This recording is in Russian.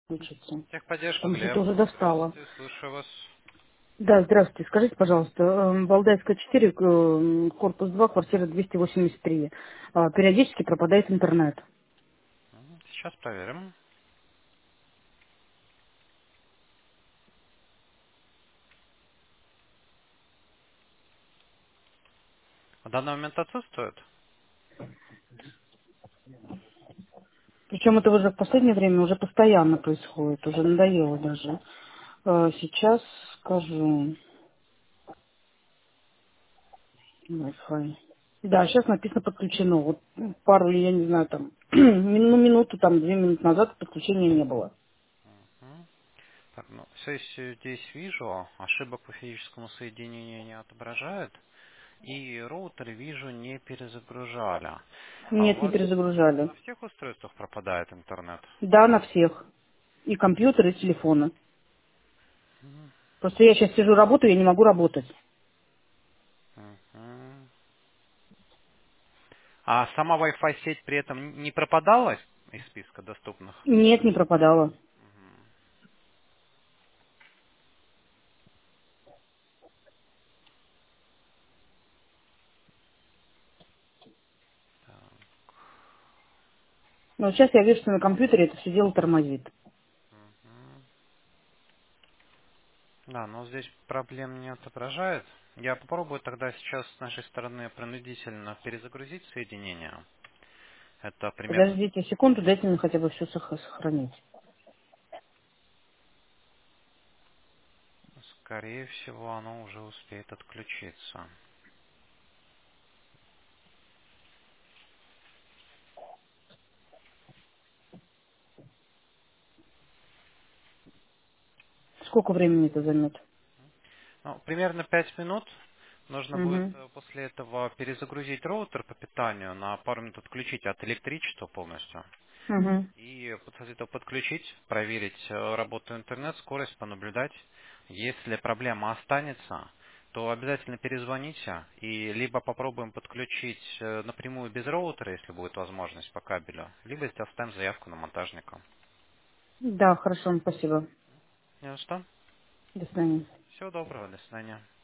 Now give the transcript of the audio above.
Включится. Техподдержка, Потому что Глеб. это уже достало. Здравствуйте, слушаю вас. Да, здравствуйте. Скажите, пожалуйста, Валдайская 4, корпус 2, квартира 283. Периодически пропадает интернет. Сейчас проверим. В данный момент отсутствует? Причем это уже в последнее время уже постоянно происходит, уже надоело даже. Сейчас скажу Wi-Fi. Да, сейчас написано подключено. Вот пару, я не знаю, там, минуту, там, 2 минуты назад подключения не было. Мгм. Так, ну, сессию здесь вижу, ошибок по физическому соединению не отображает. И роутер вижу не перезагружали. А у Нет, не вас перезагружали. на всех устройствах пропадает интернет? Да, на всех. И компьютеры, и телефоны. Мгм. Просто я сейчас сижу, работаю, я не могу работать. Мгм. А сама Wi-Fi сеть при этом не пропадала из списка доступных? Нет, не пропадала. Мгм. Так. Но сейчас я вижу, что на компьютере это все дело тормозит. Мгм. Да, но здесь проблем не отображает. Я попробую тогда сейчас с нашей стороны принудительно перезагрузить соединение. Это примерно, Подождите секунду, дайте мне хотя бы все сохранить. скорее всего, оно уже успеет отключиться. Сколько времени это займет? Ну, примерно 5 минут. Нужно будет Угу. после этого перезагрузить роутер по питанию, на пару минут отключить от электричества полностью. Угу. И после этого подключить, проверить работу интернет, скорость, понаблюдать. Если проблема останется, то обязательно перезвоните и либо попробуем подключить напрямую без роутера, если будет возможность по кабелю, либо оставим заявку на монтажника. Да, хорошо, спасибо. Ну что? До свидания. Всего доброго, до свидания.